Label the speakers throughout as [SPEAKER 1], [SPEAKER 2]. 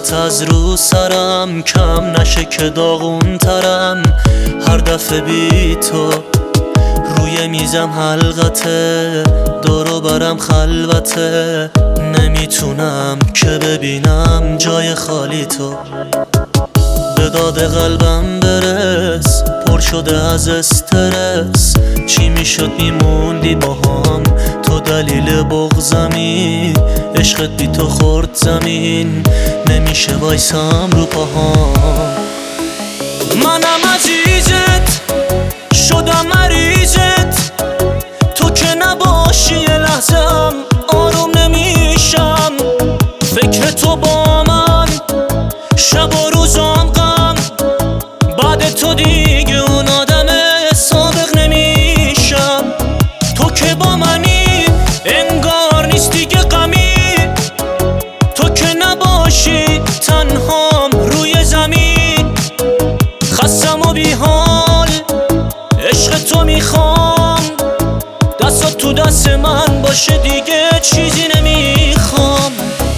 [SPEAKER 1] حواست از رو سرم کم نشه که داغون ترم. هر دفعه بی تو روی میزم حلقته، دورو برم خلوته، نمیتونم که ببینم جای خالی تو. به داد قلبم برس، پر شده از استرس، چی میشد میموندی با هم، تو دلیل بغضمی، عشقت بی تو خورد زمین، نمیشه وایسم رو پاهام. منم عزیزت شدم مریضت، تو که نباشی یه لحظم آروم نمیشم. فکر تو با من شب و روزام غم، بعد تو دیگه اون آدم سابق نمیشم. تو که با منی انگار نیست دیگه غمی، تو که نباشی تنهام روی زمین. خستم و بی حال عشق تو میخوام، دستات تو دست من باشه دیگه چیزی نمیخوام.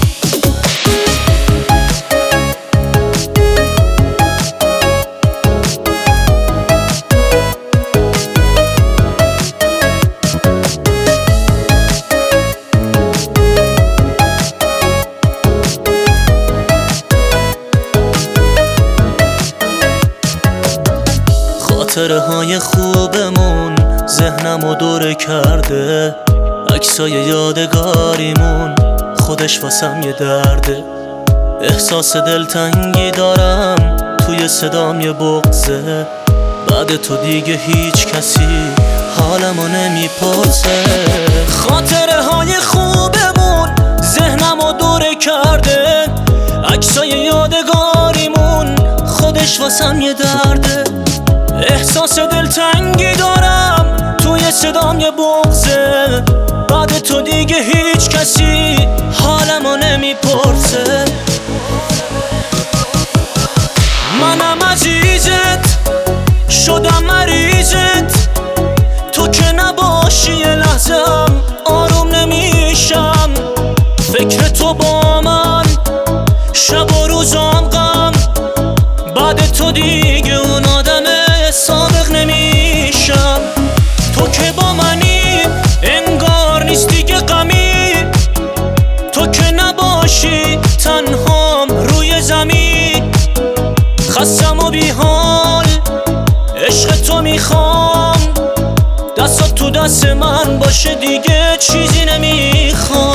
[SPEAKER 1] خاطره های خوبمون ذهنمو دوره کرده، عکسای یادگاریمون خودش واسم یه درده. احساس دلتنگی دارم توی صدام یه بغضه، بعد تو دیگه هیچ کسی حالمو نمیپرسه. خاطره های خوبمون ذهنمو دوره کرده، عکسای یادگاریمون خودش واسم یه درده. احساس دلتنگی دارم توی صدام یه بغضه، بعد تو دیگه هیچ کسی حالمو نمیپرسه. منم عزیزت شدم مریضت، تو که نباشی یه لحظم آروم نمیشم. فکر تو با من شب و روزام غم، بعد تو دیگه اون آدم سابق نمیشم. تو که با منی انگار نیست دیگه غمی، تو که نباشی تنهام روی زمین. خستم و بی حال عشق تو میخوام، دستات تو دست من باشه دیگه چیزی نمیخوام.